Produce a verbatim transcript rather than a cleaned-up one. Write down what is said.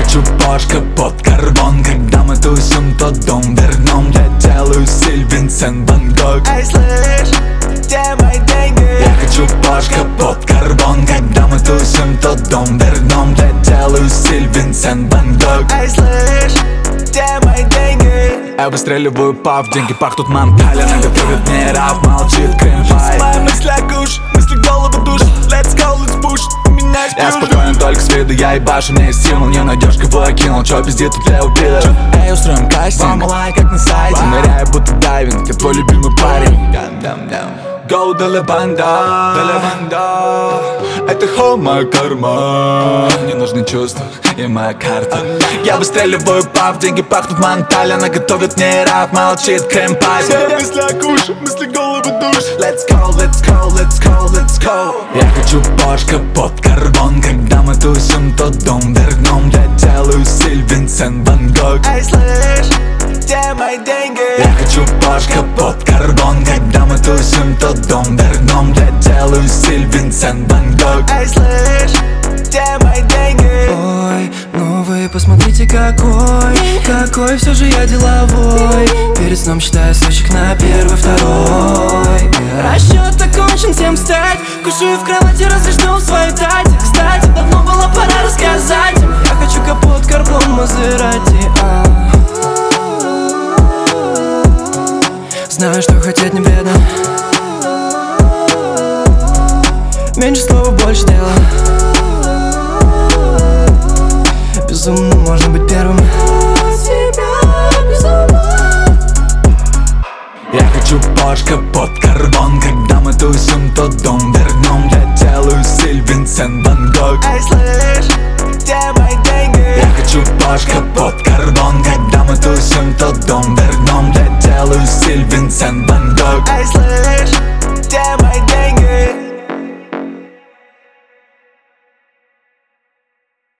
хочу Porsche под карбон. Когда мы тусим, то дом вернем. Я делаю стиль Винсент Ван Гог. Эй, слышь, где мои деньги? Я хочу Porsche под карбон. Когда мы тусим, то дом вернем. Я делаю стиль Винсент Ван Гог. Эй, слышь, где мои деньги? Я выстреливаю пав, деньги пахнут манталия. Она готовит мне рап, молчит крем-пай. Мои мысли куш, мысли голову душ. Let's go, let's push, ты меня ждешь. Я спокоен только с виду, я ебашу, мне есть стимул. Не найдешь, кого я кинул, чё пиздит тут для упидор. Эй, устроим кастинг, вам лайк, как на сайте. Ныряю, будто дайвинг, я твой любимый парень. Go de la banda, de la banda. Это хо моя карма. Мне нужны чувства и моя карта. Я выстреливаю пав, деньги пахнут манталь. Она готовит мне рап, молчит крем-пай. Мои мысли куш, мысли голову душ. Let's go, let's go, let's go, let's go. Я хочу Porsche под карбон. Когда мы тусим, то дом вернем. Я делаю стиль Винсент Ван Гог. Эй, слышь, где мои деньги? Я хочу Porsche под карбон. Когда мы тусим, то дом вернем. Я делаю стиль Винсент Ван Гог. Эй, слышь, где мои деньги? Ой, ну вы посмотрите какой, какой все же я деловой. Перед сном считаю строчек на первый, второй. Расчет окончен, всем встать. Кушаю в кровати, разрешил свою тать. Кстати, давно было пора рассказать им. Я хочу капот, карбон, Мазерати. Знаю, что хотеть не бедно. Меньше слова, больше дела. Безумно можно быть первым. Я хочу Porsche под карбон. Когда мы тусим, то дом вернем. Я делаю стиль Винсент Ван Гог. Эй, слышь, где мои деньги? Я хочу Porsche под карбон. Когда мы тусим, то дом вернем. Я делаю стиль Винсент Ван Гог. Эй, слышь, где мои деньги?